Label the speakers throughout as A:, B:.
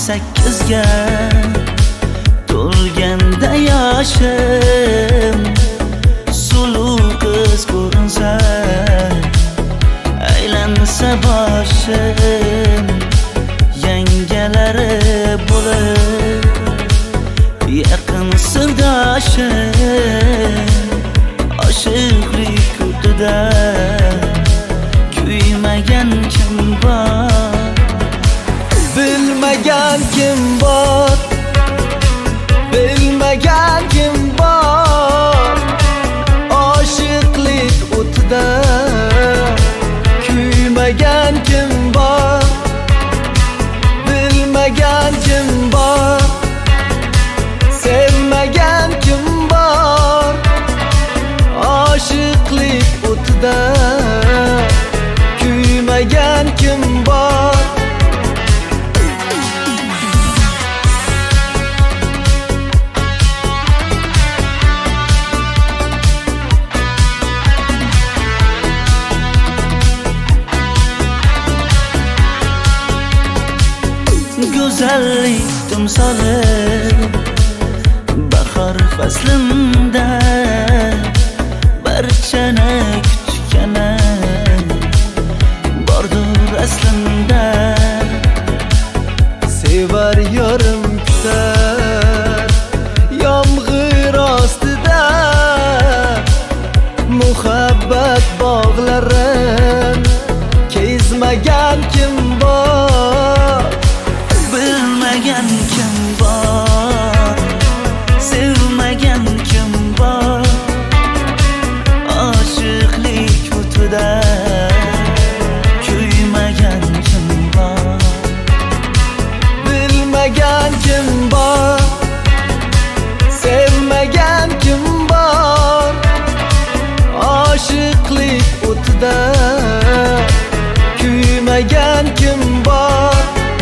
A: 18ga to'lganda yoshim, suluv qiz ko'rinsa, aylansa boshim, yangalari bo'lib yaqin sirdoshim, oshiqlik kutida kuymagan kim bor, bilmagan kim bor, bilmagan kim bor, oshiqlik o'tida kuymagan kim bor, bilmagan kim bor, sevmagan kim bor, oshiqlik o'tida kuymagan kim bor. Go'zallik timsoli bahor faslimda barchani kutgani bordur aslında, sevar yorim kutar yomg'ir ostida, muhabbat bog'larin kezmagan kim bor, bilmagan kim bor, sevmagan kim bor, oshiqlik o'tida kuymagan kim bor, bilmagan kim bor, sevmagan kim bor, oshiqlik o'tida kuymagan kim bor.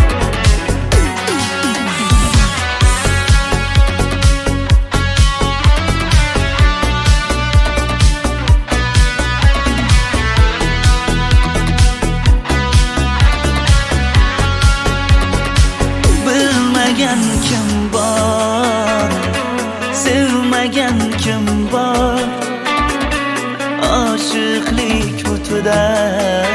A: Bilmagan kim bor, sevmagan kim bor, oshiqlik o'tida